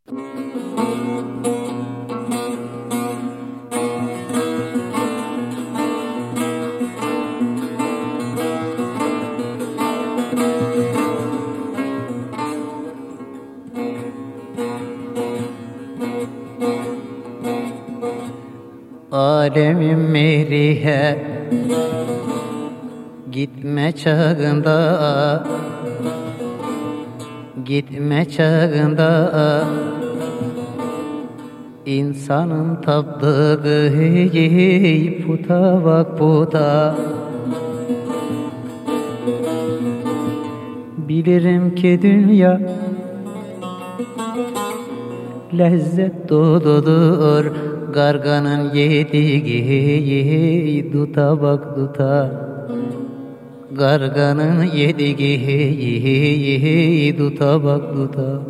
Alemim merihe gitme çağında, gitme çağında insanın taptığı puta bak puta. Bilirim ki dünya lezzet doludur, garganın yediği duta bak duta. Garganın yediği duta bak duta.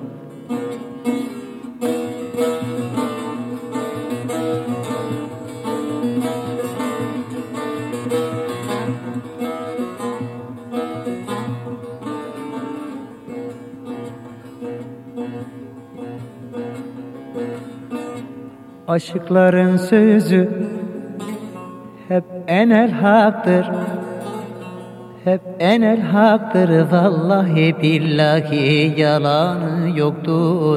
Aşıkların sözü hep enel haktır, hep enel haktır. Vallahi billahi yalanı yoktur.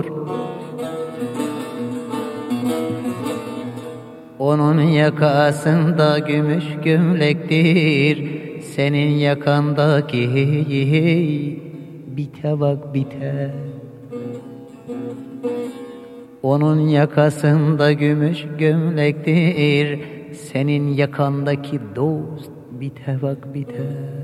Onun yakasında gümüş gömlektir, senin yakandaki bite bak bite. Onun yakasında gümüş gömlektir, senin yakandaki dost bite bak bite.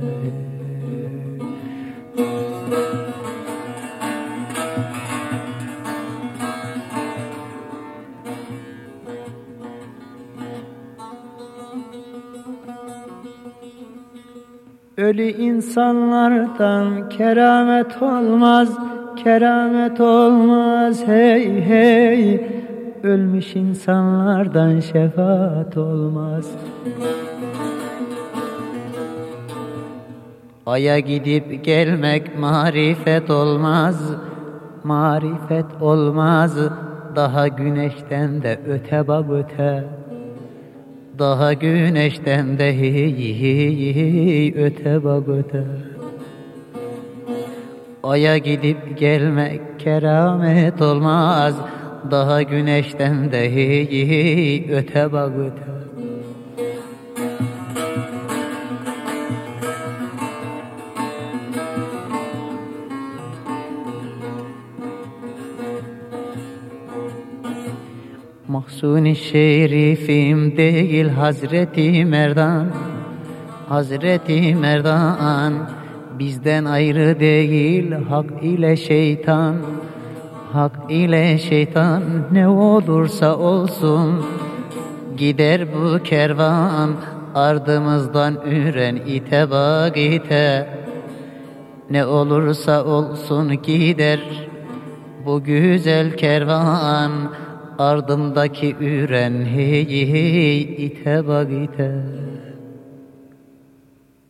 Ölü insanlardan keramet olmaz, keramet olmaz hey hey. Ölmüş insanlardan şefaat olmaz. Ay'a gidip gelmek marifet olmaz, marifet olmaz. Daha güneşten de öte bak öte. Daha güneşten de öte bak öte. Ay'a gidip gelmek keramet olmaz, daha güneşten de öte bak öte. Mahsuni şerifim değil Hazreti Merdan, Hazreti Merdan. Bizden ayrı değil hak ile şeytan, hak ile şeytan. Ne olursa olsun gider bu kervan, ardımızdan üren ite bak ite. Ne olursa olsun gider bu güzel kervan, ardımdaki üren ite bak ite.